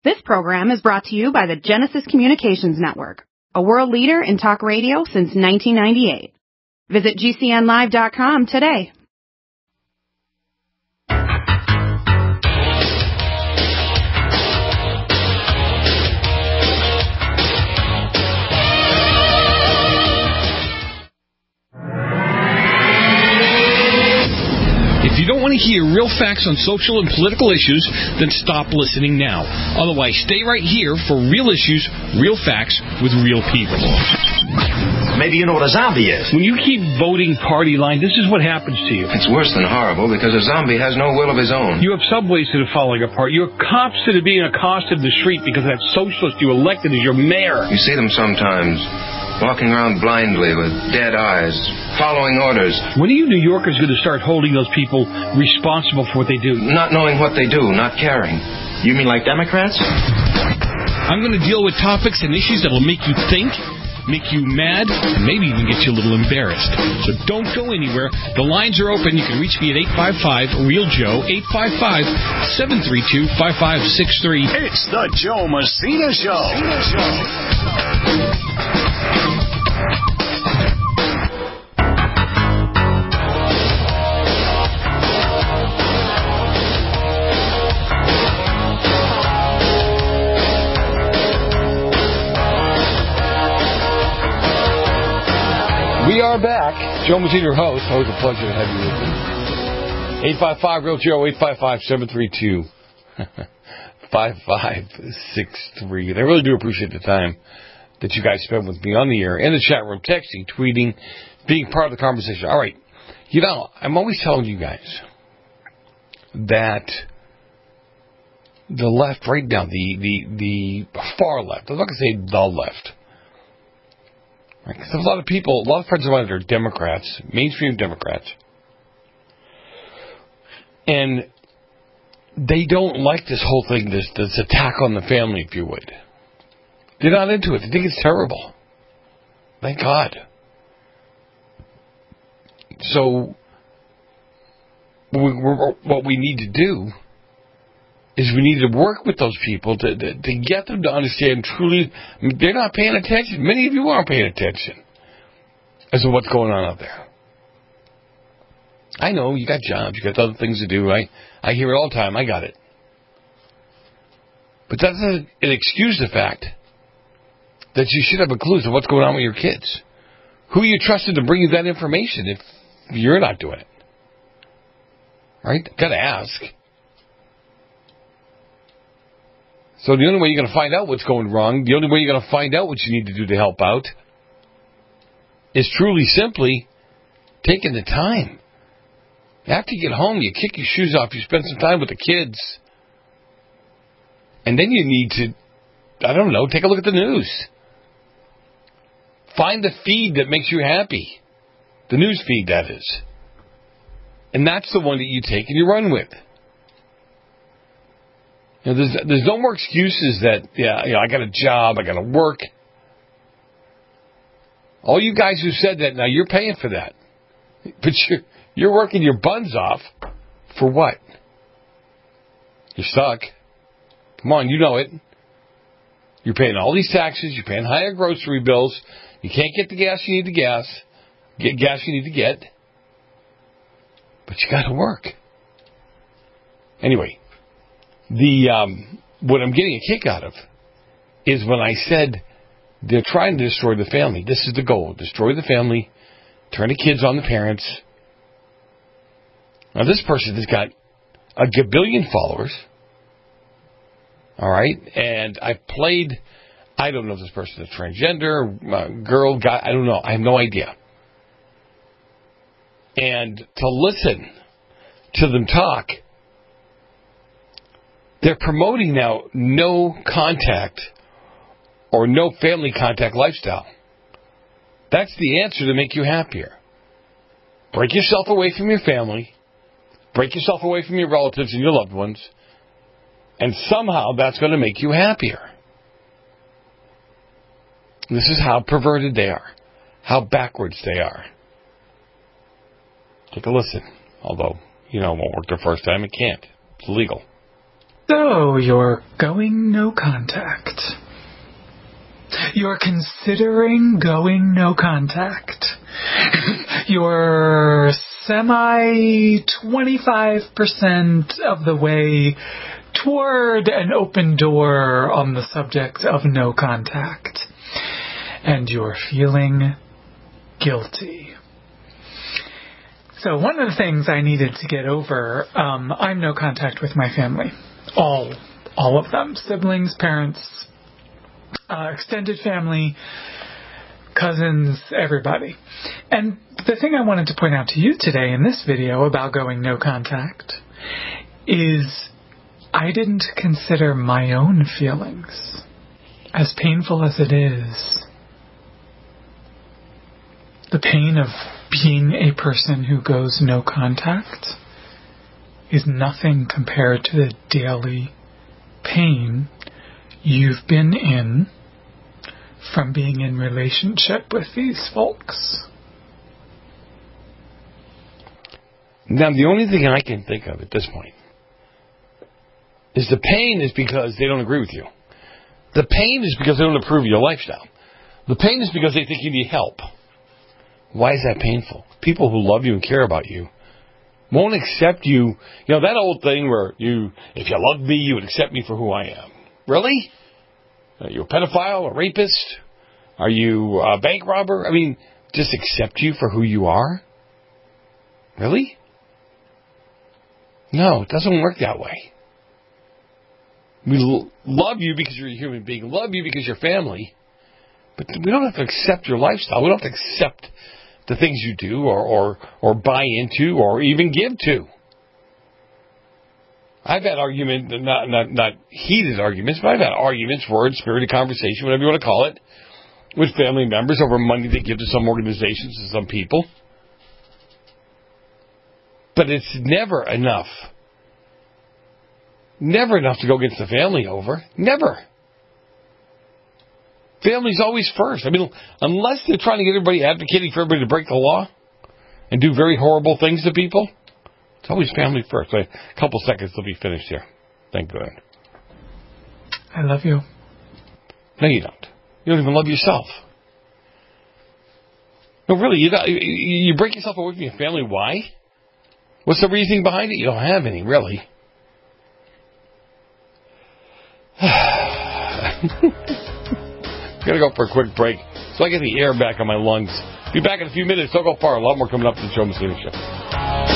This program is brought to you by the Genesis Communications Network, a world leader in talk radio since 1998. Visit GCNlive.com today. If you don't want to hear real facts on social and political issues, then stop listening now. Otherwise, stay right here for real issues, real facts, with real people. Maybe you know what a zombie is. When you keep voting party line, this is what happens to you. It's worse than horrible because a zombie has no will of his own. You have subways that are falling apart. You have cops that are being accosted in the street because that socialist you elected as your mayor. You see them sometimes walking around blindly with dead eyes, following orders. When are you New Yorkers going to start holding those people responsible for what they do? Not knowing what they do, not caring. You mean like Democrats? I'm going to deal with topics and issues that will make you think, make you mad, and maybe even get you a little embarrassed. So don't go anywhere. The lines are open. You can reach me at 855-REAL-JOE, 855-732-5563. It's the Joe Messina Show. We are back. Joe Messina, your host. Always a pleasure to have you with me. 855-REAL-JOE, 855-732-5563. And I really do appreciate the time that you guys spend with me on the air, in the chat room, texting, tweeting, being part of the conversation. All right. You know, I'm always telling you guys that the left right now, the far left, I'm not going to say the left, right? Because a lot of people, a lot of friends of mine that are Democrats, mainstream Democrats, and they don't like this whole thing, this attack on the family, if you would. They're not into it. They think it's terrible. Thank God. So, what we need to do is we need to work with those people to get them to understand truly. They're not paying attention. Many of you aren't paying attention as to what's going on out there. I know you got jobs, you got other things to do. I hear it all the time. I got it. But that doesn't excuse the fact that you should have a clue to what's going on with your kids. Who you trusted to bring you that information if you're not doing it? Right? Got to ask. So the only way you're going to find out what's going wrong, the only way you're going to find out what you need to do to help out, is truly simply taking the time. After you get home, you kick your shoes off, you spend some time with the kids, and then you need to, I don't know, take a look at the news. Find the feed that makes you happy. The news feed, that is. And that's the one that you take and you run with. You know, there's no more excuses that, I got a job, I got to work. All you guys who said that, now you're paying for that. But you're working your buns off for what? You're stuck. Come on, you know it. You're paying all these taxes, you're paying higher grocery bills, you can't get the gas you need to get gas you need to get. But you got to work. Anyway, what I'm getting a kick out of is when I said they're trying to destroy the family. This is the goal. Destroy the family, turn the kids on the parents. Now this person has got a gabillion followers. All right? And I don't know if this person is transgender, girl, guy, I don't know. I have no idea. And to listen to them talk, they're promoting now no contact or no family contact lifestyle. That's the answer to make you happier. Break yourself away from your family. Break yourself away from your relatives and your loved ones. And somehow that's going to make you happier. This is how perverted they are. How backwards they are. Take a listen. Although, it won't work the first time. It can't. It's illegal. So, you're going no contact. You're considering going no contact. You're 25% of the way toward an open door on the subject of no contact. And you're feeling guilty. So one of the things I needed to get over, I'm no contact with my family. All of them. Siblings, parents, extended family, cousins, everybody. And the thing I wanted to point out to you today in this video about going no contact is I didn't consider my own feelings, as painful as it is. The pain of being a person who goes no contact is nothing compared to the daily pain you've been in from being in relationship with these folks. Now, the only thing I can think of at this point is the pain is because they don't agree with you. The pain is because they don't approve of your lifestyle. The pain is because they think you need help. Why is that painful? People who love you and care about you won't accept you. You know, that old thing where if you loved me, you would accept me for who I am. Really? Are you a pedophile, a rapist? Are you a bank robber? I mean, just accept you for who you are? Really? No, it doesn't work that way. We love you because you're a human being. Love you because you're family. But we don't have to accept your lifestyle. We don't have to accept the things you do or buy into or even give to. I've had arguments, not heated arguments, but I've had arguments, words, spirited conversation, whatever you want to call it, with family members over money they give to some organizations and some people. But it's never enough. Never enough to go against the family over. Never. Family's always first. I mean, unless they're trying to get everybody advocating for everybody to break the law and do very horrible things to people, it's always family first. A couple seconds, they'll be finished here. Thank God. I love you. No, you don't. You don't even love yourself. No, really, you break yourself away from your family. Why? What's the reasoning behind it? You don't have any, really. Gotta go for a quick break so I get the air back on my lungs. Be back in a few minutes. Don't go far. A lot more coming up to the Joe Messina Show.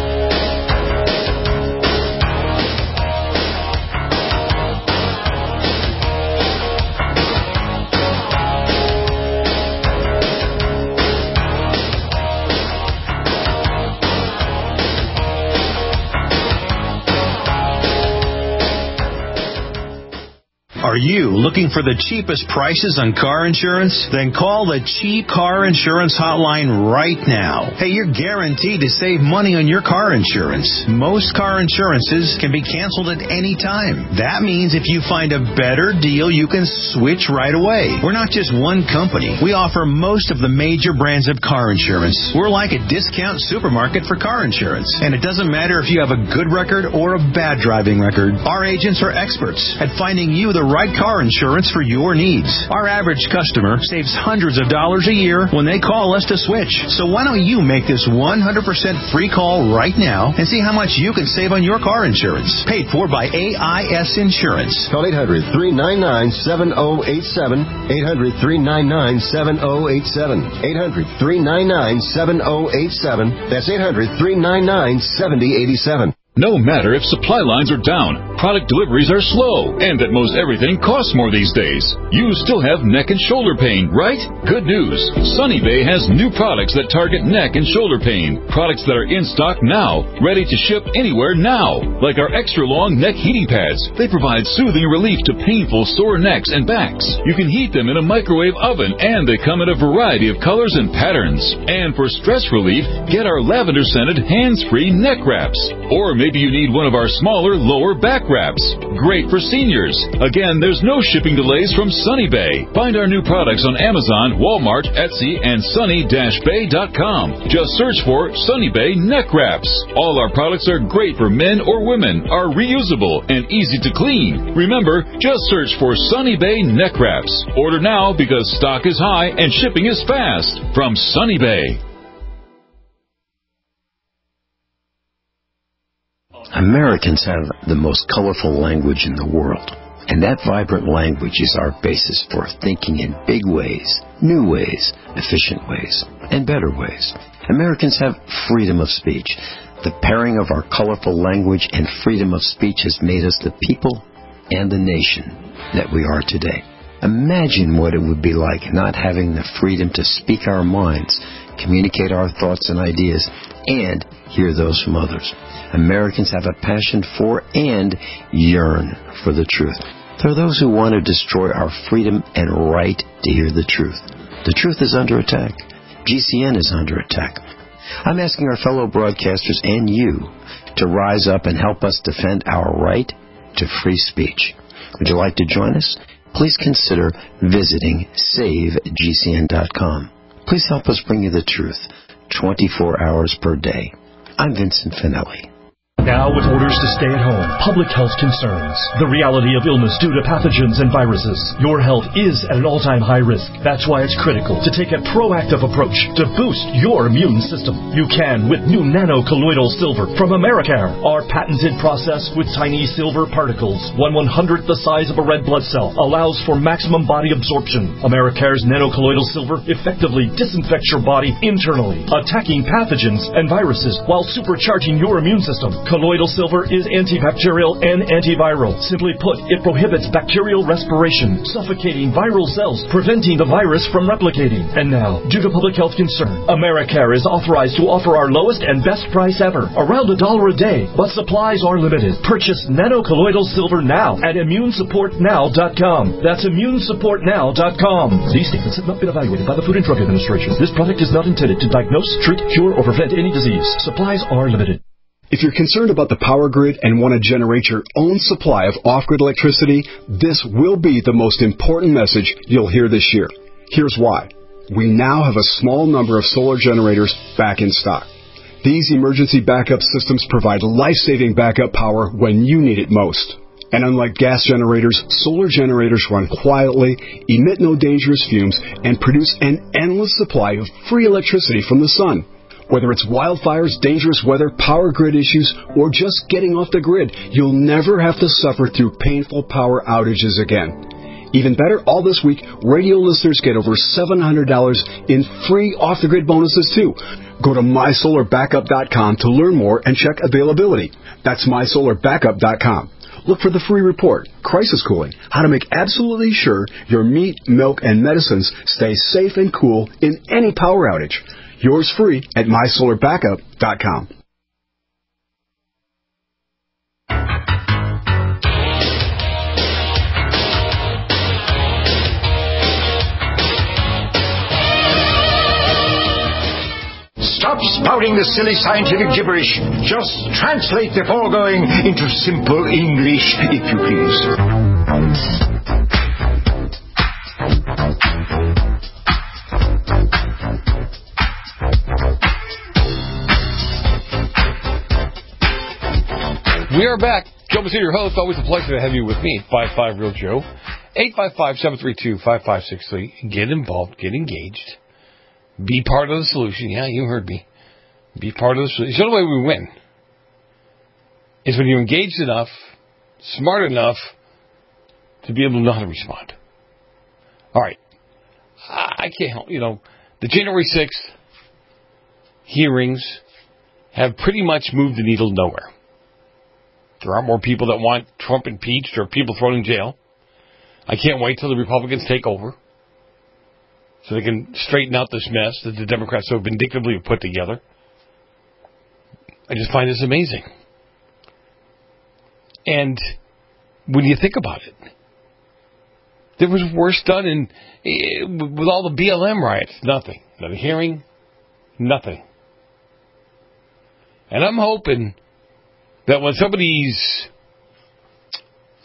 Are you looking for the cheapest prices on car insurance? Then call the Cheap Car Insurance Hotline right now. Hey, you're guaranteed to save money on your car insurance. Most car insurances can be canceled at any time. That means if you find a better deal, you can switch right away. We're not just one company. We offer most of the major brands of car insurance. We're like a discount supermarket for car insurance. And it doesn't matter if you have a good record or a bad driving record. Our agents are experts at finding you the right car insurance for your needs. Our average customer saves hundreds of dollars a year when they call us to switch. So why don't you make this 100% free call right now and see how much you can save on your car insurance. Paid for by AIS Insurance. Call 800-399-7087. 800-399-7087. 800-399-7087. That's 800-399-7087. No matter if supply lines are down, product deliveries are slow, and that most everything costs more these days, you still have neck and shoulder pain, right? Good news. Sunny Bay has new products that target neck and shoulder pain. Products that are in stock now, ready to ship anywhere now. Like our extra long neck heating pads. They provide soothing relief to painful sore necks and backs. You can heat them in a microwave oven, and they come in a variety of colors and patterns. And for stress relief, get our lavender scented hands-free neck wraps. Or maybe you need one of our smaller lower back neck wraps. Great for seniors. Again, there's no shipping delays from Sunny Bay. Find our new products on Amazon, Walmart, Etsy, and sunny-bay.com. Just search for Sunny Bay neck wraps. All our products are great for men or women, are reusable, and easy to clean. Remember, just search for Sunny Bay neck wraps. Order now because stock is high and shipping is fast. From Sunny Bay. Americans have the most colorful language in the world, and that vibrant language is our basis for thinking in big ways, new ways, efficient ways, and better ways. Americans have freedom of speech. The pairing of our colorful language and freedom of speech has made us the people and the nation that we are today. Imagine what it would be like not having the freedom to speak our minds, communicate our thoughts and ideas, and hear those from others. Americans have a passion for and yearn for the truth. There are those who want to destroy our freedom and right to hear the truth. The truth is under attack. GCN is under attack. I'm asking our fellow broadcasters and you to rise up and help us defend our right to free speech. Would you like to join us? Please consider visiting SaveGCN.com. Please help us bring you the truth 24 hours per day. I'm Vincent Finelli. Now, with orders to stay at home, public health concerns, the reality of illness due to pathogens and viruses, your health is at an all-time high risk. That's why it's critical to take a proactive approach to boost your immune system. You can with new nano-colloidal silver from Americare. Our patented process with tiny silver particles, 1/100th the size of a red blood cell, allows for maximum body absorption. Americare's nano-colloidal silver effectively disinfects your body internally, attacking pathogens and viruses while supercharging your immune system. Colloidal silver is antibacterial and antiviral. Simply put, it prohibits bacterial respiration, suffocating viral cells, preventing the virus from replicating. And now, due to public health concern, Americare is authorized to offer our lowest and best price ever, around $1 a day, but supplies are limited. Purchase nano-colloidal silver now at ImmuneSupportNow.com. That's ImmuneSupportNow.com. These statements have not been evaluated by the Food and Drug Administration. This product is not intended to diagnose, treat, cure, or prevent any disease. Supplies are limited. If you're concerned about the power grid and want to generate your own supply of off-grid electricity, this will be the most important message you'll hear this year. Here's why. We now have a small number of solar generators back in stock. These emergency backup systems provide life-saving backup power when you need it most. And unlike gas generators, solar generators run quietly, emit no dangerous fumes, and produce an endless supply of free electricity from the sun. Whether it's wildfires, dangerous weather, power grid issues, or just getting off the grid, you'll never have to suffer through painful power outages again. Even better, all this week, radio listeners get over $700 in free off-the-grid bonuses, too. Go to MySolarBackup.com to learn more and check availability. That's MySolarBackup.com. Look for the free report, Crisis Cooling, how to make absolutely sure your meat, milk, and medicines stay safe and cool in any power outage. Yours free at MySolarBackup.com. Stop spouting the silly scientific gibberish. Just translate the foregoing into simple English, if you please. We are back. Joe Messina, your host. Always a pleasure to have you with me. 855-REAL-JOE. 855-732-5563. Get involved. Get engaged. Be part of the solution. Yeah, you heard me. Be part of the solution. The only way we win is when you're engaged enough, smart enough to be able to know how to respond. All right. I can't help, the January 6th hearings have pretty much moved the needle nowhere. There are more people that want Trump impeached or people thrown in jail. I can't wait till the Republicans take over so they can straighten out this mess that the Democrats so vindictively have put together. I just find this amazing. And when you think about it, there was worse done with all the BLM riots. Nothing. Not a hearing. Nothing. And I'm hoping that when some of these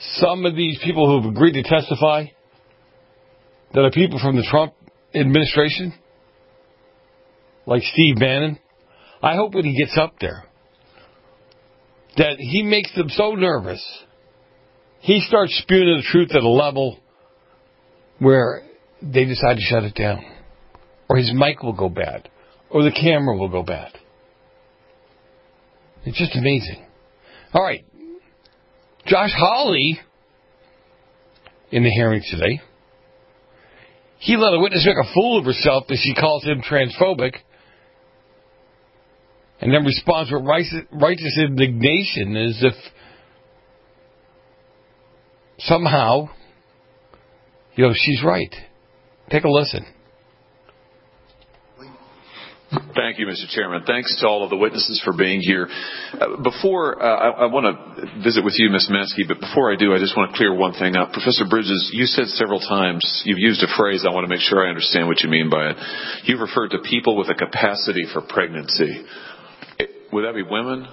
some of these people who have agreed to testify that are people from the Trump administration, like Steve Bannon, I hope when he gets up there that he makes them so nervous, he starts spewing the truth at a level where they decide to shut it down, or his mic will go bad, or the camera will go bad. It's just amazing. All right. Josh Hawley, in the hearings today, he let a witness make a fool of herself as she calls him transphobic, and then responds with righteous indignation as if somehow, she's right. Take a listen. Thank you, Mr. Chairman. Thanks to all of the witnesses for being here. Before I want to visit with you, Ms. Mansky, but before I do, I just want to clear one thing up. Professor Bridges, you said several times, you've used a phrase, I want to make sure I understand what you mean by it. You've referred to people with a capacity for pregnancy. Would that be women?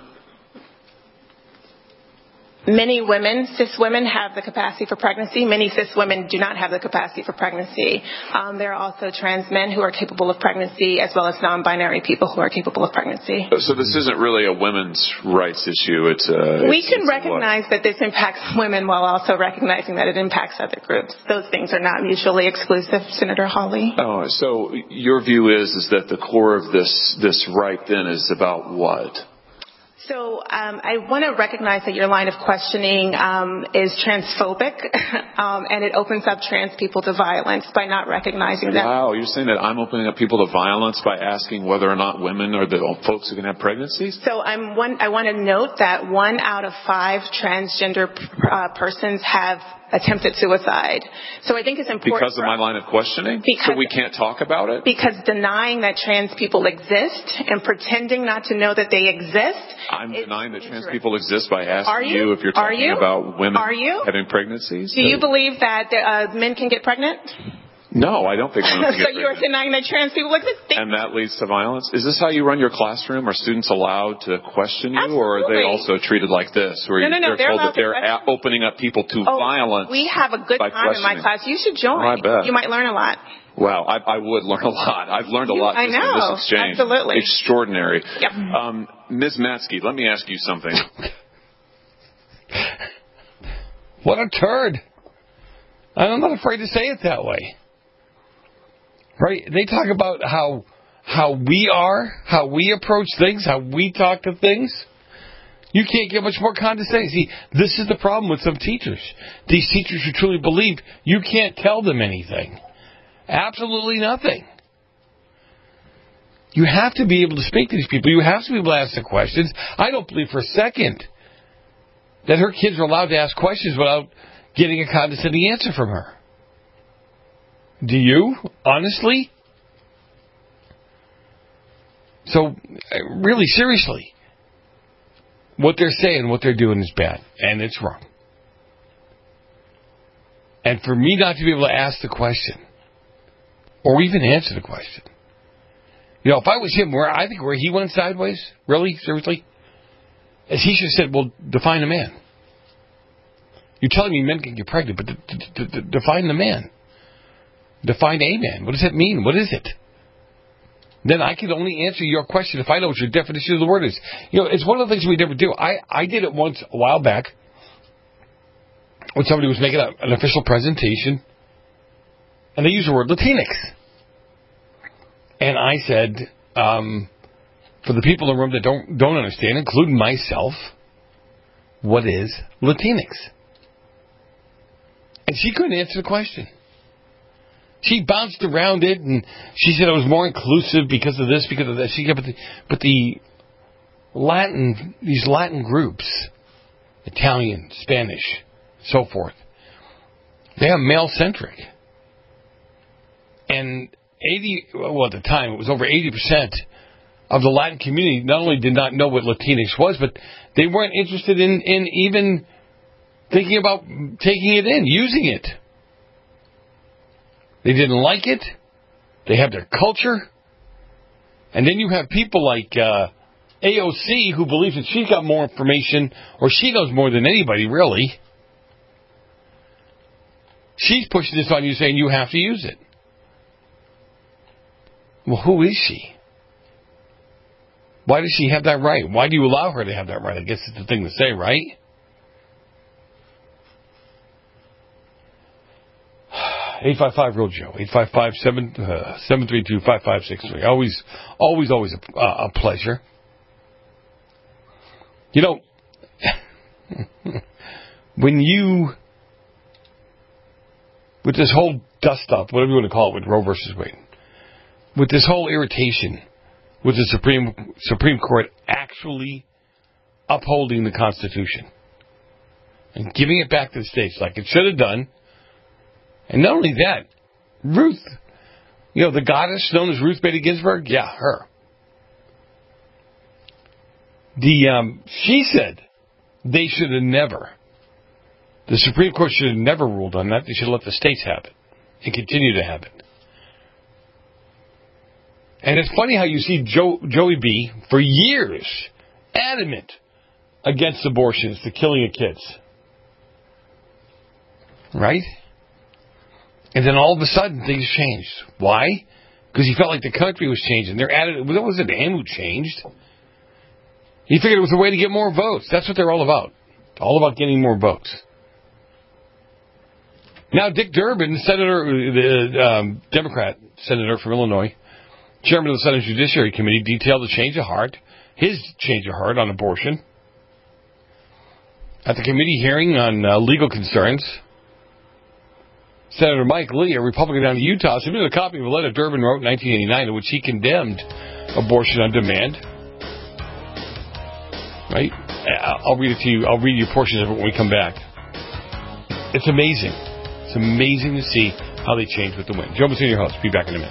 Many women, cis women, have the capacity for pregnancy. Many cis women do not have the capacity for pregnancy. There are also trans men who are capable of pregnancy, as well as non-binary people who are capable of pregnancy. So this isn't really a women's rights issue. We can recognize that this impacts women while also recognizing that it impacts other groups. Those things are not mutually exclusive, Senator Hawley. Oh, so your view is that the core of this right then is about what? So I want to recognize that your line of questioning is transphobic, and it opens up trans people to violence by not recognizing that. Wow, you're saying that I'm opening up people to violence by asking whether or not women are the folks who can have pregnancies? So I want to note that 1 out of 5 transgender persons have attempted suicide. So I think it's important. Because of my line of questioning? So we can't talk about it? Because denying that trans people exist and pretending not to know that they exist. I'm denying that trans people exist by asking you if you're talking about women having pregnancies? Do you believe that men can get pregnant? No, I don't think women can get So you're denying that trans people exist? And that leads to violence? Is this how you run your classroom? Are students allowed to question you? Absolutely. Or are they also treated like this? Where No, they're told that they're opening up people to violence? We have a good time in my class. You should join. I bet. You might learn a lot. Wow, I would learn a lot. I've learned a lot just in this exchange. Absolutely. Extraordinary. Yep. Ms. Matsky, let me ask you something. What a turd. I'm not afraid to say it that way. Right? They talk about how we are, how we approach things, how we talk to things. You can't get much more condescending. See, this is the problem with some teachers. These teachers who truly believe you can't tell them anything. Absolutely nothing. You have to be able to speak to these people. You have to be able to ask the questions. I don't believe for a second that her kids are allowed to ask questions without getting a condescending answer from her. Do you? Honestly? So, really, seriously, what they're saying, what they're doing is bad, and it's wrong. And for me not to be able to ask the question, or even answer the question, if I was him, where he went sideways, really, seriously, as he should have said, well, define a man. You're telling me men can get pregnant, but define the man. Define a man. What does that mean? What is it? Then I can only answer your question if I know what your definition of the word is. It's one of the things we never do. I did it once a while back when somebody was making an official presentation, and they used the word Latinx. And I said, for the people in the room that don't understand, including myself, what is Latinx? And she couldn't answer the question. She bounced around it, and she said it was more inclusive because of this, because of that. But the these Latin groups, Italian, Spanish, so forth, they are male-centric. And at the time, it was over 80% of the Latin community not only did not know what Latinx was, but they weren't interested in even thinking about taking it in, using it. They didn't like it. They have their culture. And then you have people like AOC who believes that she's got more information, or she knows more than anybody, really. She's pushing this on you, saying you have to use it. Well, who is she? Why does she have that right? Why do you allow her to have that right? I guess it's the thing to say, right? (855) Joe. 855-732-5563. Always a pleasure. You know, when you, with this whole dust up, whatever you want to call it, with Roe versus Wade, with this whole irritation with the Supreme Court actually upholding the Constitution and giving it back to the states like it should have done. And not only that, Ruth, the goddess known as Ruth Bader Ginsburg, yeah, her. She said they should have never, the Supreme Court should have never ruled on that. They should have let the states have it and continue to have it. And it's funny how you see Joey B. for years adamant against abortions, the killing of kids. Right? And then all of a sudden things changed. Why? Because he felt like the country was changing. It wasn't him who changed. He figured it was a way to get more votes. That's what they're all about. It's all about getting more votes. Now Dick Durbin, the Democrat senator from Illinois, chairman of the Senate Judiciary Committee, detailed his change of heart on abortion. At the committee hearing on legal concerns, Senator Mike Lee, a Republican down in Utah, submitted a copy of a letter Durbin wrote in 1989 in which he condemned abortion on demand. Right? I'll read it to you. I'll read you a portion of it when we come back. It's amazing. It's amazing to see how they change with the wind. Joe Messina, your host. Be back in a minute.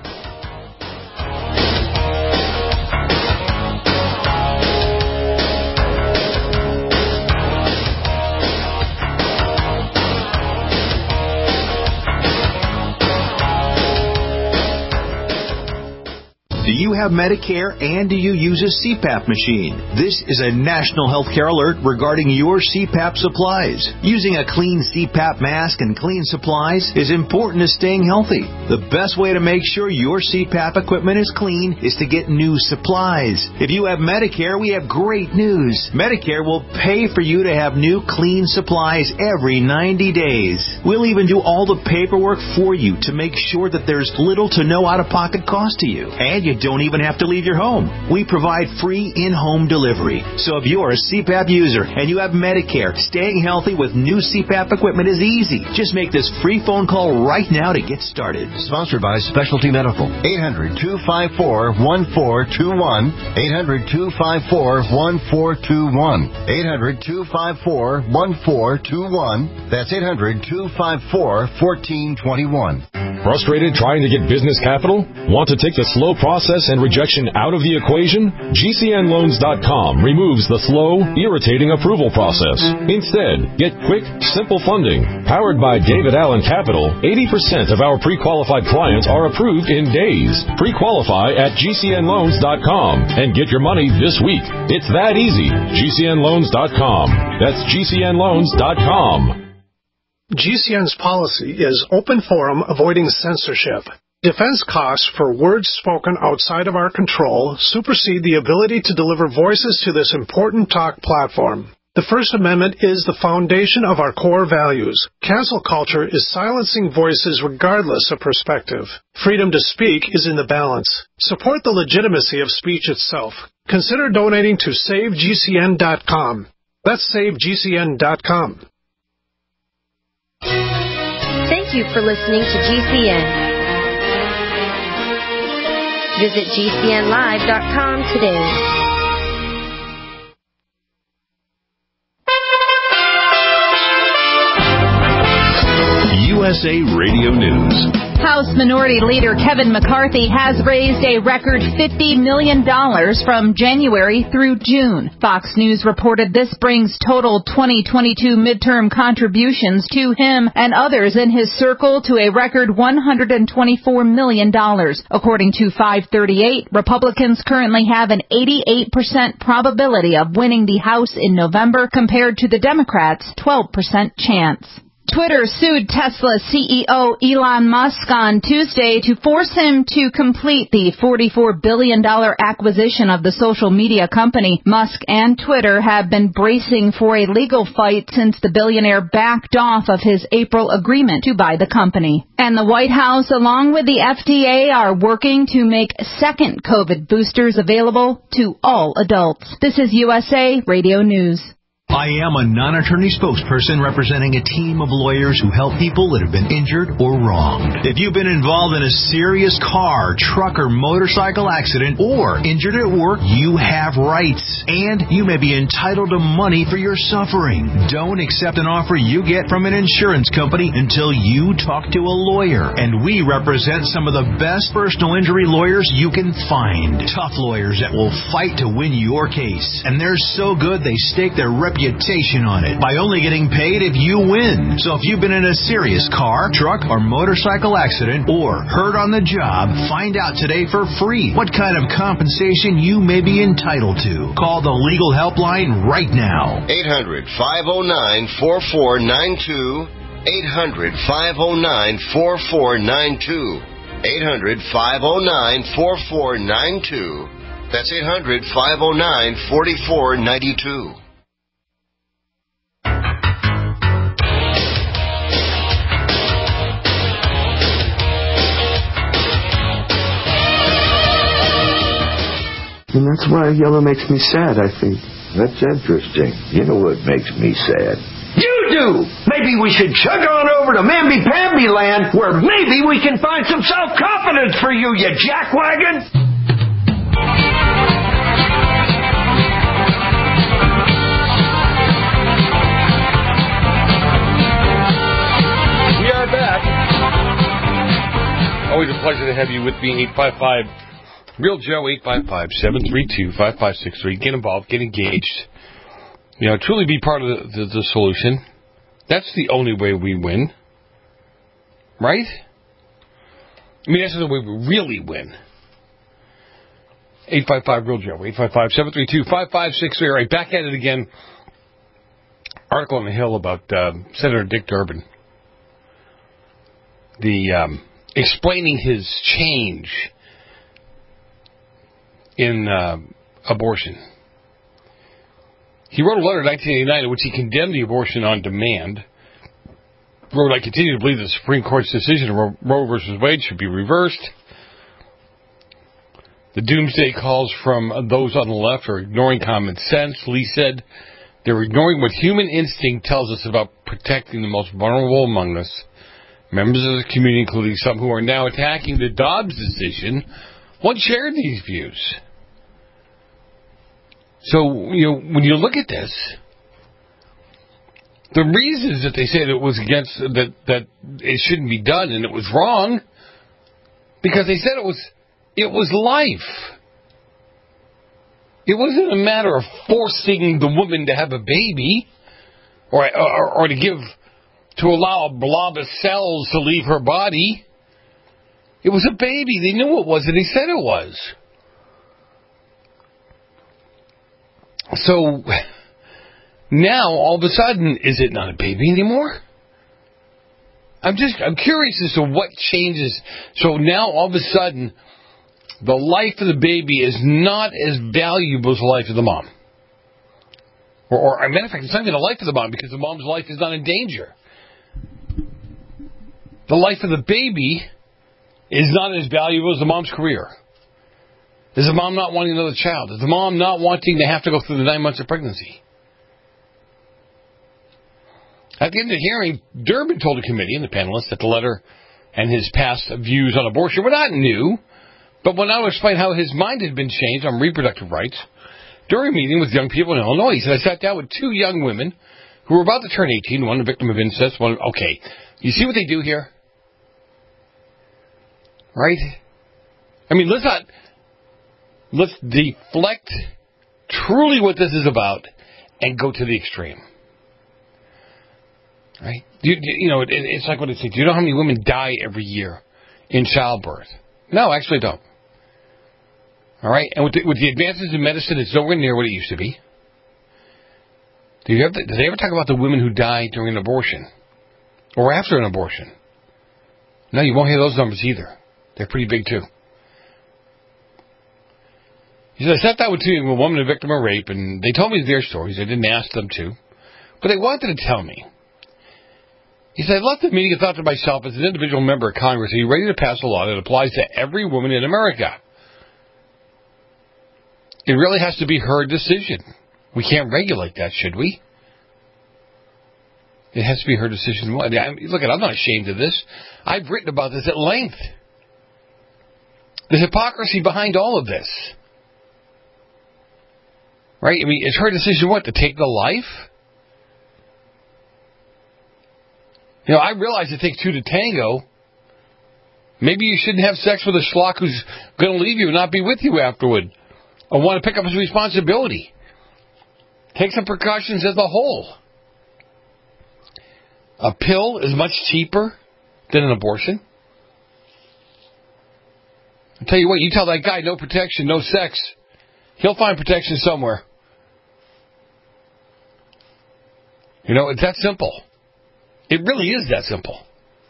Do you have Medicare and do you use a CPAP machine? This is a national healthcare alert regarding your CPAP supplies. Using a clean CPAP mask and clean supplies is important to staying healthy. The best way to make sure your CPAP equipment is clean is to get new supplies. If you have Medicare, we have great news. Medicare will pay for you to have new clean supplies every 90 days. We'll even do all the paperwork for you to make sure that there's little to no out-of-pocket cost to you. And you don't even have to leave your home. We provide free in-home delivery. So if you're a CPAP user and you have Medicare, staying healthy with new CPAP equipment is easy. Just make this free phone call right now to get started. Sponsored by Specialty Medical. 800-254-1421. 800-254-1421. 800-254-1421. That's 800-254-1421. Frustrated trying to get business capital? Want to take the slow process and rejection out of the equation? GCNloans.com removes the slow, irritating approval process. Instead, get quick, simple funding. Powered by David Allen Capital, 80% of our pre-qualified clients are approved in days. Pre-qualify at GCNloans.com and get your money this week. It's that easy. GCNloans.com. That's GCNloans.com. GCN's policy is open forum, avoiding censorship. Defense costs for words spoken outside of our control supersede the ability to deliver voices to this important talk platform. The First Amendment is the foundation of our core values. Cancel culture is silencing voices regardless of perspective. Freedom to speak is in the balance. Support the legitimacy of speech itself. Consider donating to SaveGCN.com. That's SaveGCN.com. Thank you for listening to GCN. Visit GCNlive.com today. USA Radio News. House Minority Leader Kevin McCarthy has raised a record $50 million from January through June. Fox News reported this brings total 2022 midterm contributions to him and others in his circle to a record $124 million. According to 538, Republicans currently have an 88% probability of winning the House in November compared to the Democrats' 12% chance. Twitter sued Tesla CEO Elon Musk on Tuesday to force him to complete the $44 billion acquisition of the social media company. Musk and Twitter have been bracing for a legal fight since the billionaire backed off of his April agreement to buy the company. And the White House, along with the FDA, are working to make second COVID boosters available to all adults. This is USA Radio News. I am a non-attorney spokesperson representing a team of lawyers who help people that have been injured or wronged. If you've been involved in a serious car, truck, or motorcycle accident or injured at work, you have rights, and you may be entitled to money for your suffering. Don't accept an offer you get from an insurance company until you talk to a lawyer, and we represent some of the best personal injury lawyers you can find. Tough lawyers that will fight to win your case, and they're so good they stake their reputation on it by only getting paid if you win. So if you've been in a serious car, truck, or motorcycle accident or hurt on the job, find out today for free what kind of compensation you may be entitled to. Call the legal helpline right now. 800-509-4492. 800-509-4492. 800-509-4492. That's 800-509-4492. And that's why yellow makes me sad, I think. That's interesting. You know what makes me sad? You do! Maybe we should chug on over to Mamby-Pamby land, where maybe we can find some self-confidence for you, you jackwagon! We are back. Always a pleasure to have you with me. 855 Real Joe, 855-732-5563. Get involved, get engaged. You know, truly be part of the solution. That's the only way we win. Right? I mean, that's the way we really win. 855 Real Joe, 855-732-5563. All right, back at it again. Article on the Hill about Senator Dick Durbin. Explaining his change in abortion. He wrote a letter in 1989 in which he condemned the abortion on demand. Wrote, I continue to believe the Supreme Court's decision of Roe v. Wade should be reversed. The doomsday calls from those on the left are ignoring common sense. Lee said they're ignoring what human instinct tells us about protecting the most vulnerable among us. Members of the community, including some who are now attacking the Dobbs decision, once shared these views. So, you know, when you look at this, the reasons that they said it was against, that it shouldn't be done and it was wrong, because they said it was life. It wasn't a matter of forcing the woman to have a baby or to allow a blob of cells to leave her body. It was a baby. They knew it was, and they said it was. So now, all of a sudden, is it not a baby anymore? I'm curious as to what changes. So now, all of a sudden, the life of the baby is not as valuable as the life of the mom. Or as a matter of fact, it's not even the life of the mom, because the mom's life is not in danger. The life of the baby is not as valuable as the mom's career. Is the mom not wanting another child? Is the mom not wanting to have to go through the 9 months of pregnancy? At the end of the hearing, Durbin told the committee and the panelists that the letter and his past views on abortion were not new, but went on to explain how his mind had been changed on reproductive rights. During a meeting with young people in Illinois, he said, I sat down with 2 young women who were about to turn 18, one a victim of incest, one... Okay, you see what they do here? Right? I mean, let's deflect truly what this is about and go to the extreme. Right? It's like what it says. Do you know how many women die every year in childbirth? No, actually don't. All right? And with the advances in medicine, it's nowhere near what it used to be. Do they ever talk about the women who die during an abortion? or after an abortion. No, you won't hear those numbers either. They're pretty big, too. He said, I sat down with a woman, a victim of rape, and they told me their stories. I didn't ask them to, but they wanted to tell me. He said, I left the meeting and thought to myself, as an individual member of Congress, are you ready to pass a law that applies to every woman in America? It really has to be her decision. We can't regulate that, should we? It has to be her decision. Look, I'm not ashamed of this. I've written about this at length. The hypocrisy behind all of this. Right? I mean, it's her decision, what, to take the life? You know, I realize it takes two to tango. Maybe you shouldn't have sex with a schlock who's going to leave you and not be with you afterward. Or want to pick up his responsibility. Take some precautions as a whole. A pill is much cheaper than an abortion. I'll tell you what, you tell that guy no protection, no sex. He'll find protection somewhere. You know, it's that simple. It really is that simple.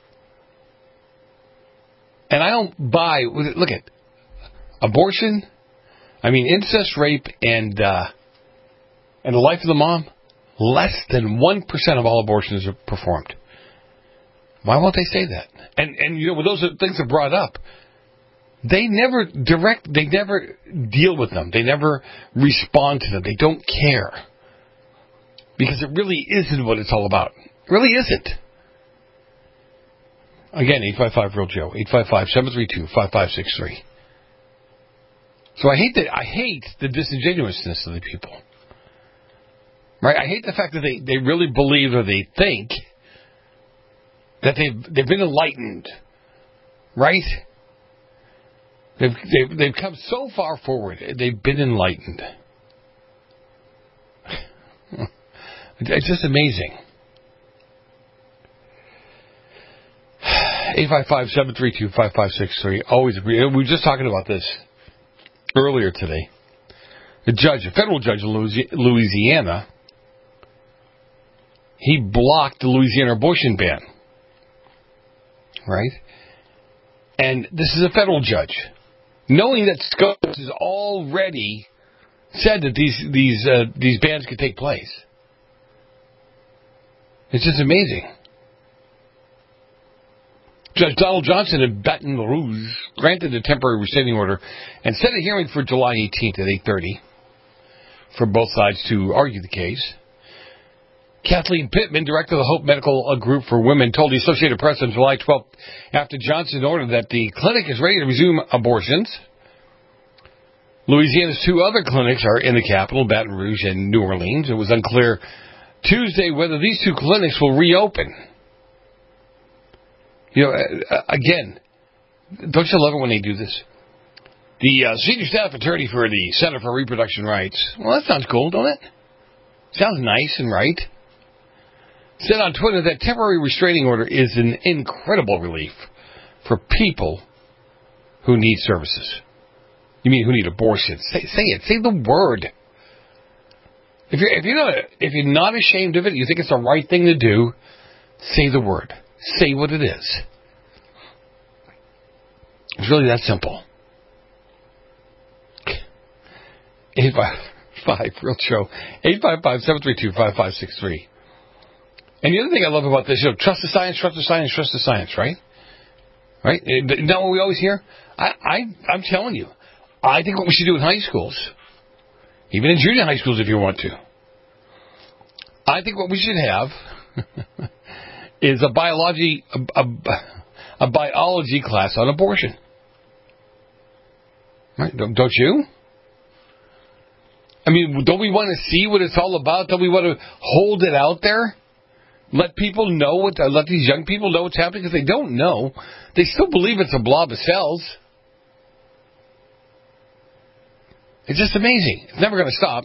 And I don't buy, look at abortion, incest, rape, and the life of the mom, less than 1% of all abortions are performed. Why won't they say that? And you know, when those things are brought up, they never deal with them. They never respond to them. They don't care. Because it really isn't what it's all about. It really isn't. Again, 855-REAL-JOE, 855-732-5563. So I hate the disingenuousness of the people. Right? I hate the fact that they really believe or they think that they've been enlightened. Right? They've come so far forward. They've been enlightened. It's just amazing. 855-732-5563. Always agree. We were just talking about this earlier today. A federal judge in Louisiana, he blocked the Louisiana abortion ban. Right? And this is a federal judge. Knowing that Scopes has already said that these bans could take place. It's just amazing. Judge Donald Johnson in Baton Rouge granted a temporary restraining order and set a hearing for July 18th at 8:30 for both sides to argue the case. Kathleen Pittman, director of the Hope Medical Group for Women, told the Associated Press on July 12th after Johnson ordered that the clinic is ready to resume abortions. Louisiana's two other clinics are in the capital, Baton Rouge and New Orleans. It was unclear Tuesday whether these two clinics will reopen. You know, again, don't you love it when they do this? The senior staff attorney for the Center for Reproduction Rights, well, that sounds cool, don't it? Sounds nice and right. Said on Twitter that temporary restraining order is an incredible relief for people who need services. You mean who need abortion? Say it. Say the word. If you're not ashamed of it, you think it's the right thing to do, say the word. Say what it is. It's really that simple. 855-REAL-JOE, 855-732-5563. And the other thing I love about this, trust the science, trust the science, trust the science, right? Right? Isn't that what we always hear? I'm telling you, I think what we should do in high schools, even in junior high schools if you want to, I think what we should have is a biology class on abortion. Right? Don't you? I mean, don't we want to see what it's all about? Don't we want to hold it out there? Let people know let these young people know what's happening, because they don't know. They still believe it's a blob of cells. It's just amazing. It's never going to stop.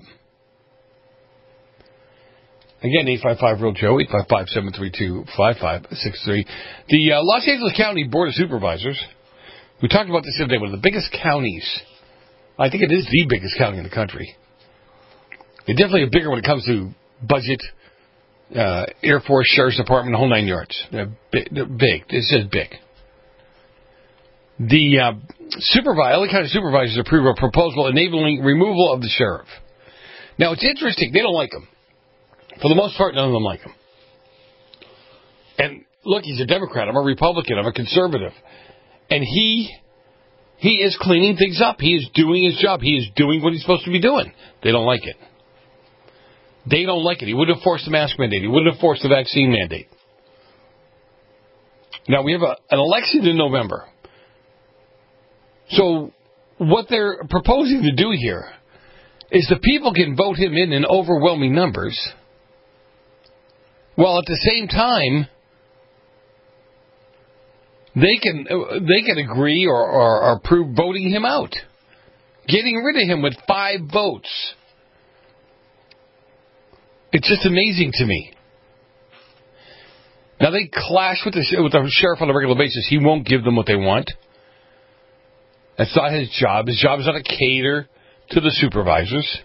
Again, 855-REAL-JOE, 855-732-5563. The Los Angeles County Board of Supervisors, we talked about this the other day, one of the biggest counties. I think it is the biggest county in the country. It's definitely bigger when it comes to budget Air Force, Sheriff's Department, the whole 9 yards. They're big. This is big. The LA County supervisors approve a proposal enabling removal of the sheriff. Now, it's interesting. They don't like him. For the most part, none of them like him. And look, he's a Democrat. I'm a Republican. I'm a conservative. And he is cleaning things up. He is doing his job. He is doing what he's supposed to be doing. They don't like it. They don't like it. He wouldn't have forced the mask mandate. He wouldn't have forced the vaccine mandate. Now, we have an election in November. So what they're proposing to do here is the people can vote him in overwhelming numbers, while at the same time they can agree or approve voting him out, getting rid of him with 5 votes. It's just amazing to me. Now, they clash with the sheriff on a regular basis. He won't give them what they want. That's not his job. His job is not to cater to the supervisors.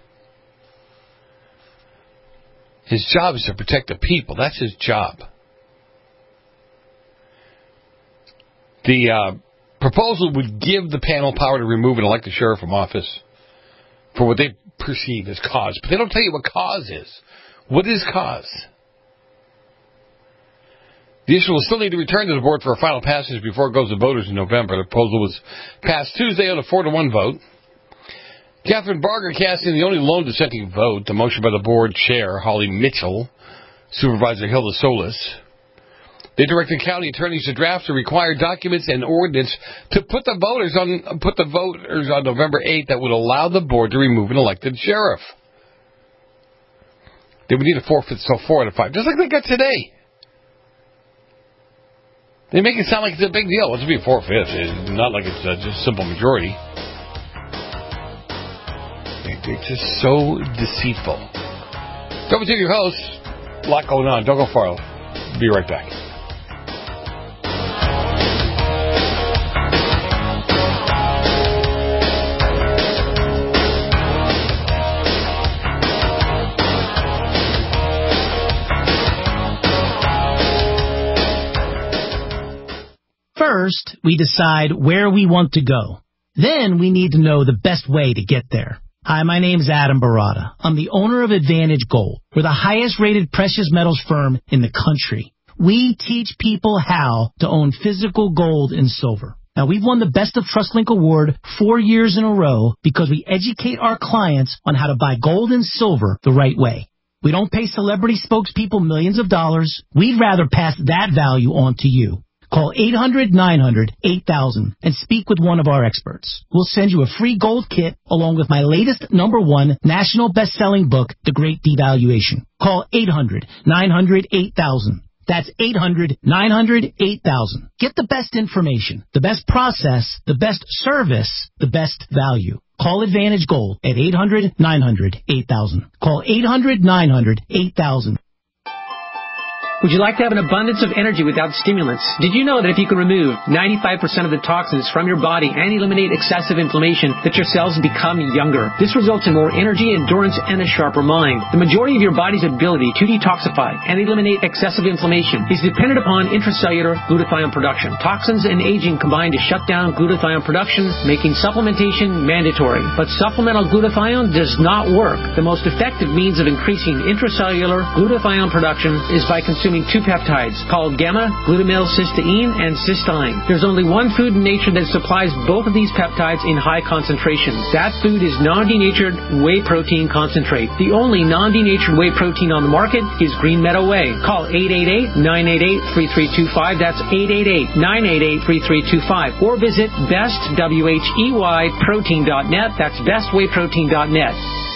His job is to protect the people. That's his job. The proposal would give the panel power to remove and elect the sheriff from office for what they perceive as cause. But they don't tell you what cause is. What is cause? The issue will still need to return to the board for a final passage before it goes to voters in November. The proposal was passed Tuesday on a 4-1 vote. Catherine Barger casting the only lone dissenting vote. The motion by the board chair, Holly Mitchell, Supervisor Hilda Solis. They directed county attorneys to draft the required documents and ordinance to put the voters on November 8th that would allow the board to remove an elected sheriff. They would need a 4 out of 5, just like they got today. They make it sound like it's a big deal. It's be a 4/5. It's not like it's just a simple majority. They're just so deceitful. Don't be your host. A lot going on. Don't go far. Be right back. First, we decide where we want to go. Then we need to know the best way to get there. Hi, my name's Adam Barada. I'm the owner of Advantage Gold. We're the highest rated precious metals firm in the country. We teach people how to own physical gold and silver. Now, we've won the Best of TrustLink Award 4 years in a row because we educate our clients on how to buy gold and silver the right way. We don't pay celebrity spokespeople millions of dollars. We'd rather pass that value on to you. Call 800-900-8000 and speak with one of our experts. We'll send you a free gold kit along with my latest #1 national best-selling book, The Great Devaluation. Call 800-900-8000. That's 800-900-8000. Get the best information, the best process, the best service, the best value. Call Advantage Gold at 800-900-8000. Call 800-900-8000. Would you like to have an abundance of energy without stimulants? Did you know that if you can remove 95% of the toxins from your body and eliminate excessive inflammation, that your cells become younger? This results in more energy, endurance, and a sharper mind. The majority of your body's ability to detoxify and eliminate excessive inflammation is dependent upon intracellular glutathione production. Toxins and aging combine to shut down glutathione production, making supplementation mandatory. But supplemental glutathione does not work. The most effective means of increasing intracellular glutathione production is by consuming 2 peptides called gamma-glutamyl-cysteine and cysteine. There's only one food in nature that supplies both of these peptides in high concentrations. That food is non-denatured whey protein concentrate. The only non-denatured whey protein on the market is Green Meadow Whey. Call 888-988-3325. That's 888-988-3325. Or visit bestwheyprotein.net. That's bestwheyprotein.net.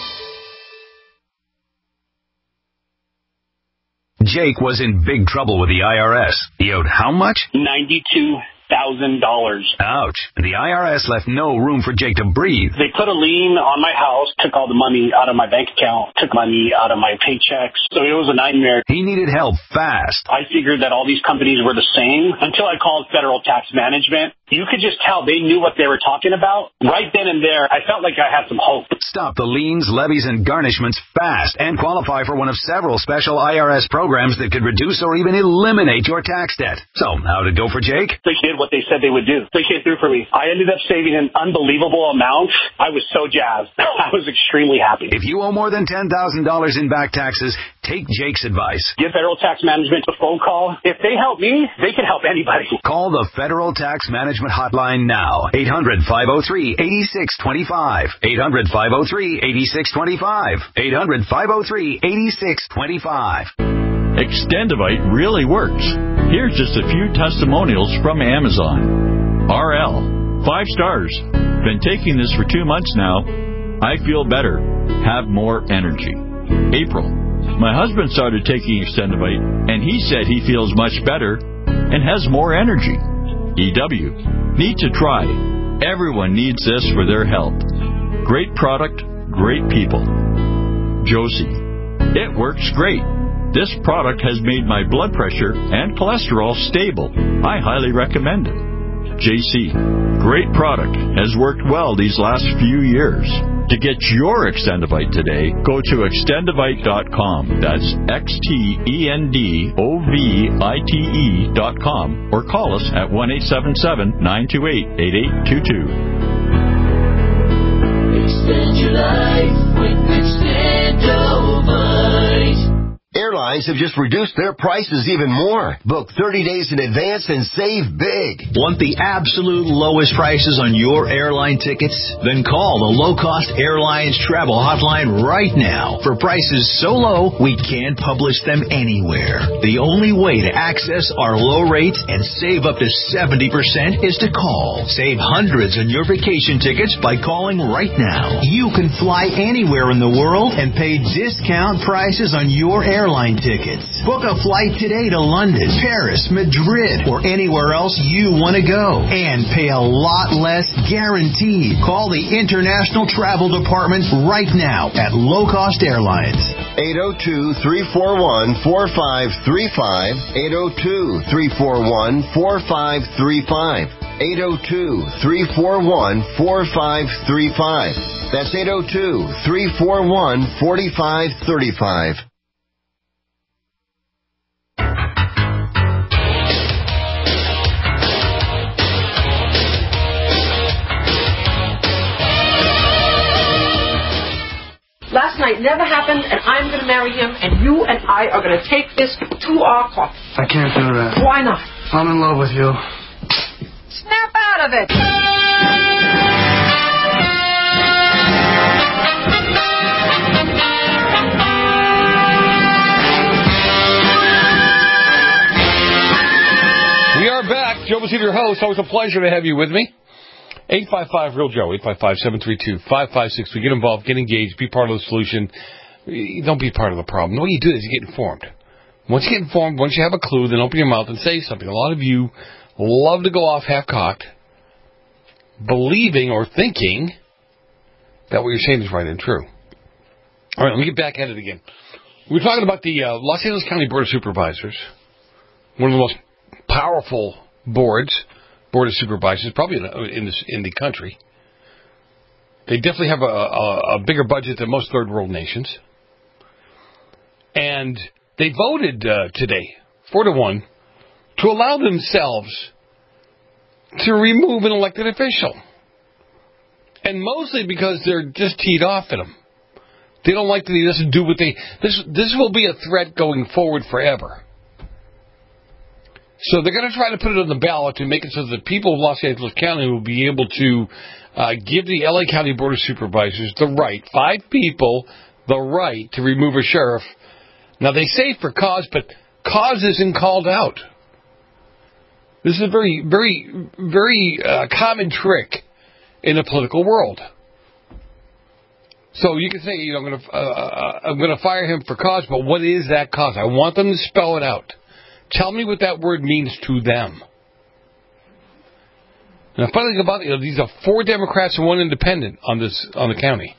Jake was in big trouble with the IRS. He owed how much? $92,000. Ouch. The IRS left no room for Jake to breathe. They put a lien on my house, took all the money out of my bank account, took money out of my paychecks. So it was a nightmare. He needed help fast. I figured that all these companies were the same until I called Federal Tax Management. you could just tell they knew what they were talking about. Right then and there, I felt like I had some hope. Stop the liens, levies, and garnishments fast and qualify for one of several special IRS programs that could reduce or even eliminate your tax debt. So, how'd it go for Jake? They did what they said they would do. They came through for me. I ended up saving an unbelievable amount. I was so jazzed. I was extremely happy. If you owe more than $10,000 in back taxes, take Jake's advice. Give Federal Tax Management a phone call. If they help me, they can help anybody. Call the Federal Tax Management Hotline now. 800-503-8625. 800-503-8625. 800-503-8625. Extendivite really works. Here's just a few testimonials from Amazon. RL, 5 stars. Been taking this for 2 months now. I feel better. Have more energy. April, my husband started taking Extendivite, and he said he feels much better and has more energy. EW, need to try. Everyone needs this for their health. Great product, great people. Josie, it works great. This product has made my blood pressure and cholesterol stable. I highly recommend it. JC, great product. Has worked well these last few years. To get your Extendivite today, go to extendivite.com. That's XTENDOVITE.com or call us at 1-877-928-8822. Extend your life with Extendovite. Airlines have just reduced their prices even more. Book 30 days in advance and save big. Want the absolute lowest prices on your airline tickets? Then call the Low Cost Airlines Travel Hotline right now. For prices so low, we can't publish them anywhere. The only way to access our low rates and save up to 70% is to call. Save hundreds on your vacation tickets by calling right now. You can fly anywhere in the world and pay discount prices on your airline tickets. Book a flight today to London, Paris, Madrid, or anywhere else you want to go and pay a lot less guaranteed. Call the International Travel Department right now at Low Cost Airlines. 802-341-4535. 802-341-4535. 802-341-4535. That's 802-341-4535. Last night never happened, and I'm going to marry him, and you and I are going to take this to our court. I can't do that. Why not? I'm in love with you. Snap out of it! We are back. Joe Buzzi, your host. Always a pleasure to have you with me. 855-REAL-JOE, 855-732-5563. Get involved, get engaged, be part of the solution. Don't be part of the problem. What you do is you get informed. Once you get informed, once you have a clue, then open your mouth and say something. A lot of you love to go off half-cocked, believing or thinking that what you're saying is right and true. All right, let me get back at it again. We're talking about the Los Angeles County Board of Supervisors, one of the most powerful Board of Supervisors, probably in the country. They definitely have a bigger budget than most third world nations. And they voted today, 4-1, to allow themselves to remove an elected official. And mostly because they're just teed off at him. They don't like that he doesn't do what they... This will be a threat going forward forever. So they're going to try to put it on the ballot to make it so that the people of Los Angeles County will be able to give the LA County Board of Supervisors the right, 5 people, the right to remove a sheriff. Now, they say for cause, but cause isn't called out. This is a very, very, very common trick in the political world. So you can say, I'm going to fire him for cause, but what is that cause? I want them to spell it out. Tell me what that word means to them. Now, funny thing about it, these are 4 Democrats and 1 independent on the county.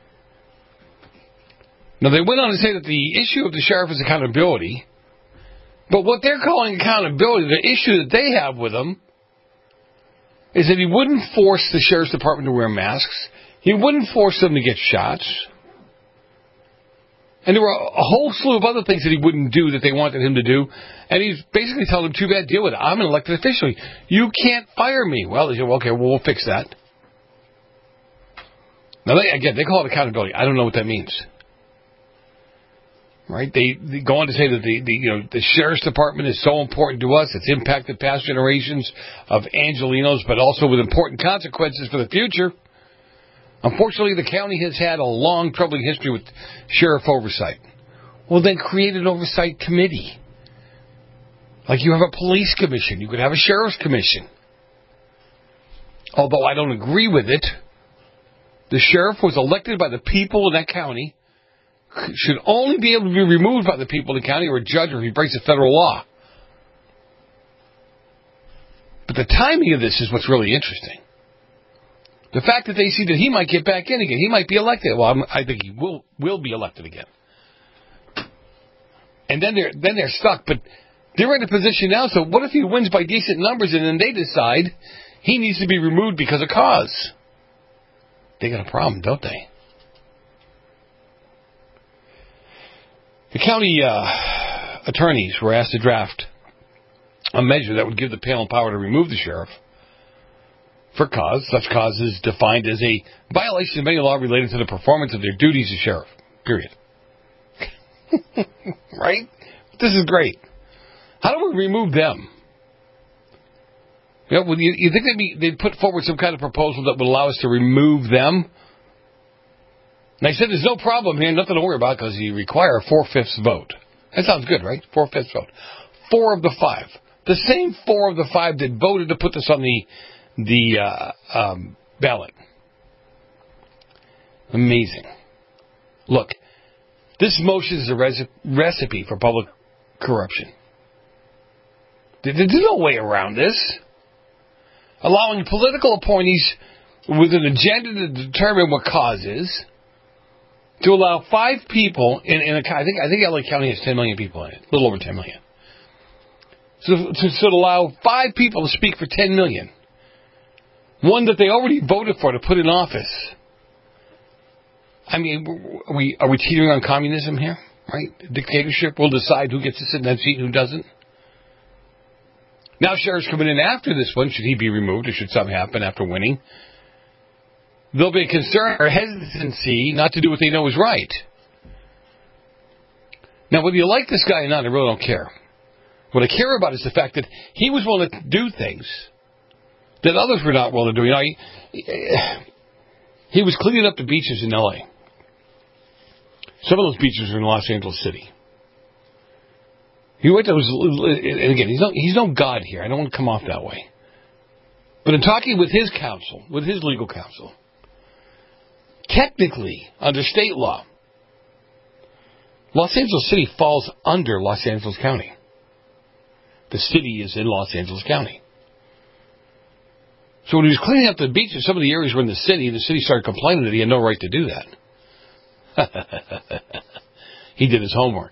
Now, they went on to say that the issue of the sheriff is accountability, but what they're calling accountability, the issue that they have with them, is that he wouldn't force the sheriff's department to wear masks. He wouldn't force them to get shots. And there were a whole slew of other things that he wouldn't do that they wanted him to do. And he's basically telling them, too bad, deal with it. I'm an elected official. You can't fire me. Well, they said, well, okay, well, we'll fix that. Now, they call it accountability. I don't know what that means. Right? They go on to say that the sheriff's department is so important to us. It's impacted past generations of Angelenos, but also with important consequences for the future. Unfortunately, the county has had a long, troubling history with sheriff oversight. Well, then create an oversight committee. Like you have a police commission. You could have a sheriff's commission. Although I don't agree with it, the sheriff was elected by the people in that county, should only be able to be removed by the people in the county or a judge or if he breaks a federal law. But the timing of this is what's really interesting. The fact that they see that he might get back in again, he might be elected. Well, I think he will be elected again. And then they're stuck. But they're in a position now. So what if he wins by decent numbers and then they decide he needs to be removed because of cause? They got a problem, don't they? The county attorneys were asked to draft a measure that would give the panel power to remove the sheriff for cause. Such cause is defined as a violation of any law related to the performance of their duties as sheriff. Period. Right? This is great. How do we remove them? You think they'd put forward some kind of proposal that would allow us to remove them? And I said there's no problem here, nothing to worry about, because you require a 4/5 vote. That sounds good, right? 4/5 vote. 4 of the 5. The same 4 of the 5 that voted to put this on the ballot. Amazing. Look, this motion is a recipe for public corruption. There's no way around this. Allowing political appointees with an agenda to determine what cause is, to allow 5 people in a, I think LA County has 10 million people in it, a little over 10 million. So to allow 5 people to speak for 10 million, one that they already voted for to put in office. I mean, are we teetering on communism here? Right? Dictatorship will decide who gets to sit in that seat and who doesn't. Now sheriff's coming in after this one, should he be removed or should something happen after winning, there'll be a concern or hesitancy not to do what they know is right. Now, whether you like this guy or not, I really don't care. What I care about is the fact that he was willing to do things that others were not willing to do. You know, he was cleaning up the beaches in L.A. Some of those beaches are in Los Angeles City. He went to those, and again, he's no god here. I don't want to come off that way. But in talking with his counsel, with his legal counsel, technically, under state law, Los Angeles City falls under Los Angeles County. The city is in Los Angeles County. So when he was cleaning up the beaches, some of the areas were in the city started complaining that he had no right to do that. He did his homework.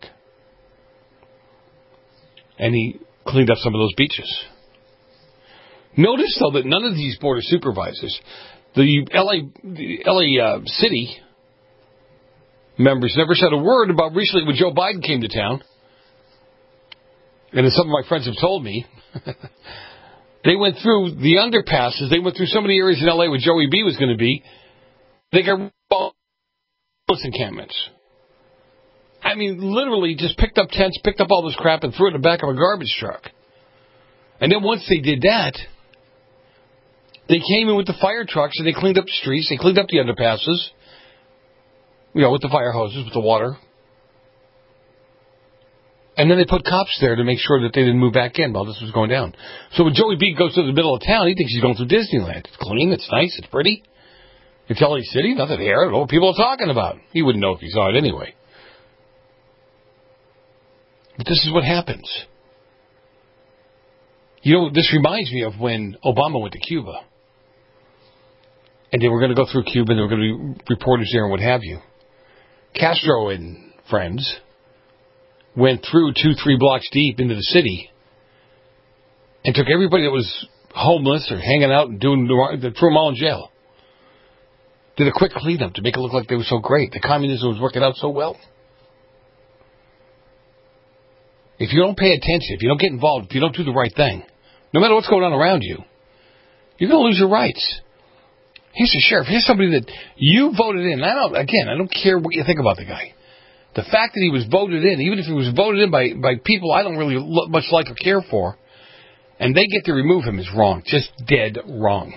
And he cleaned up some of those beaches. Notice, though, that none of these board of supervisors, the LA city members never said a word about recently when Joe Biden came to town. And as some of my friends have told me, they went through the underpasses. They went through so many areas in LA where Joey B was going to be. They got homeless encampments. I mean, literally just picked up tents, picked up all this crap, and threw it in the back of a garbage truck. And then once they did that, they came in with the fire trucks and they cleaned up the streets. They cleaned up the underpasses, with the fire hoses, with the water. And then they put cops there to make sure that they didn't move back in while this was going down. So when Joey B goes to the middle of town, he thinks he's going through Disneyland. It's clean, it's nice, it's pretty. It's LA City, nothing here. I don't know what people are talking about. He wouldn't know if he saw it anyway. But this is what happens. This reminds me of when Obama went to Cuba. And they were going to go through Cuba, and there were going to be reporters there and what have you. Castro and friends went through 2-3 blocks deep into the city and took everybody that was homeless or hanging out and doing they threw them all in jail. Did a quick cleanup to make it look like they were so great. The communism was working out so well. If you don't pay attention, if you don't get involved, if you don't do the right thing, no matter what's going on around you, you're going to lose your rights. Here's the sheriff. Here's somebody that you voted in. I don't care what you think about the guy. The fact that he was voted in, even if he was voted in by people I don't really much like or care for, and they get to remove him is wrong. Just dead wrong.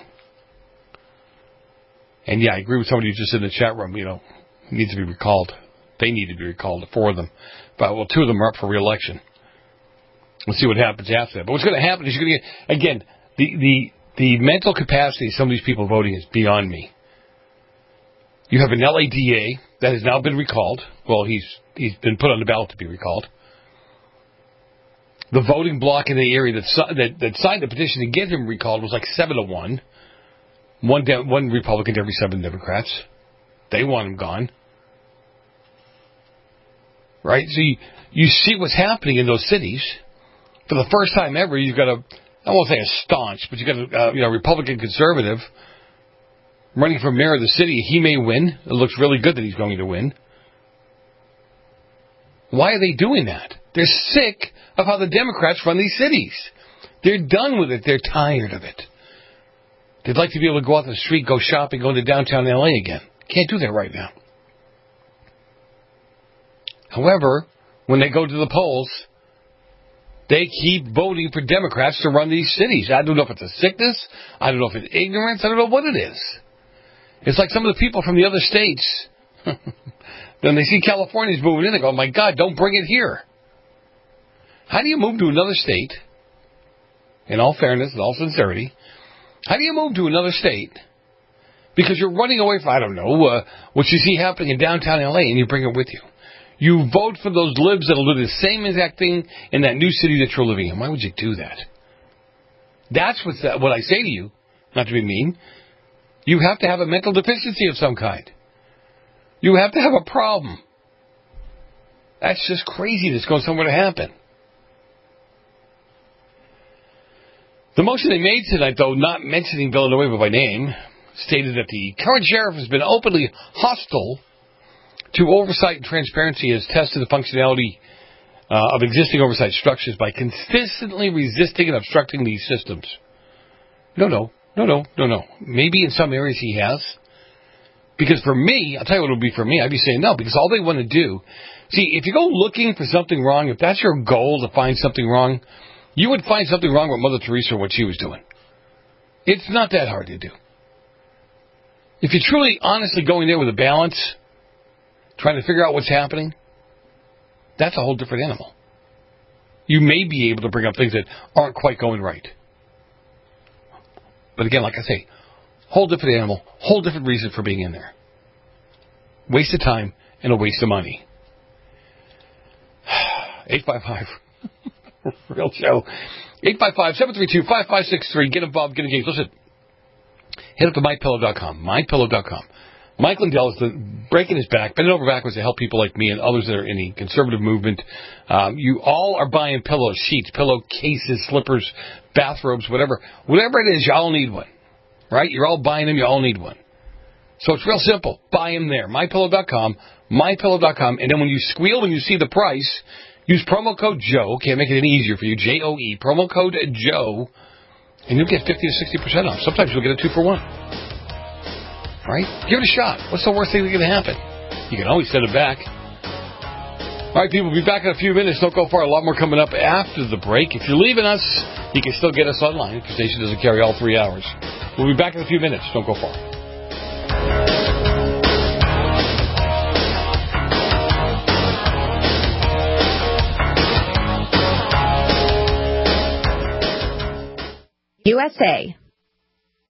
And yeah, I agree with somebody who just in the chat room, needs to be recalled. They need to be recalled, 4 of them. But, 2 of them are up for re-election. We'll see what happens after that. But what's going to happen is you're going to get, again, the mental capacity of some of these people voting is beyond me. You have an LADA that has now been recalled. Well, he's been put on the ballot to be recalled. The voting bloc in the area that signed the petition to get him recalled was like 7-1. One Republican to every 7 Democrats. They want him gone. Right? So you see what's happening in those cities. For the first time ever, you've got I won't say a staunch, but you've got a Republican conservative running for mayor of the city. He may win. It looks really good that he's going to win. Why are they doing that? They're sick of how the Democrats run these cities. They're done with it. They're tired of it. They'd like to be able to go out the street, go shopping, go to downtown L.A. again. Can't do that right now. However, when they go to the polls, they keep voting for Democrats to run these cities. I don't know if it's a sickness. I don't know if it's ignorance. I don't know what it is. It's like some of the people from the other states. Then they see Californians moving in, they go, oh my God, don't bring it here. How do you move to another state, in all fairness, in all sincerity, how do you move to another state because you're running away from, I don't know, what you see happening in downtown L.A. and you bring it with you? You vote for those libs that will do the same exact thing in that new city that you're living in. Why would you do that? That's what I say to you, not to be mean. You have to have a mental deficiency of some kind. You have to have a problem. That's just craziness going somewhere to happen. The motion they made tonight, though, not mentioning Villanueva by name, stated that the current sheriff has been openly hostile to oversight and transparency, has tested the functionality of existing oversight structures by consistently resisting and obstructing these systems. No. Maybe in some areas he has. Because for me, I'll tell you what it would be for me, I'd be saying no, because all they want to do, see, if you go looking for something wrong, if that's your goal to find something wrong, you would find something wrong with Mother Teresa or what she was doing. It's not that hard to do. If you're truly, honestly going there with a balance, trying to figure out what's happening, that's a whole different animal. You may be able to bring up things that aren't quite going right. But again, like I say, whole different animal, whole different reason for being in there. Waste of time and a waste of money. 855 Real show. 855-732-5563. Get involved, get engaged. Listen, head up to MyPillow.com. MyPillow.com. Mike Lindell is breaking his back, bending over backwards to help people like me and others that are in the conservative movement. You all are buying pillows, sheets, pillowcases, slippers, bathrobes, whatever. Whatever it is, you all need one. Right? You're all buying them, you all need one. So it's real simple. Buy them there. MyPillow.com. MyPillow.com. And then when you squeal when you see the price, use promo code Joe. Can't make it any easier for you. J-O-E. Promo code Joe. And you'll get 50 to 60% off. Sometimes you'll get a 2-for-1. Right? Give it a shot. What's the worst thing that can happen? You can always send it back. All right, people, we'll be back in a few minutes. Don't go far. A lot more coming up after the break. If you're leaving us, you can still get us online because station doesn't carry all 3 hours. We'll be back in a few minutes. Don't go far. USA.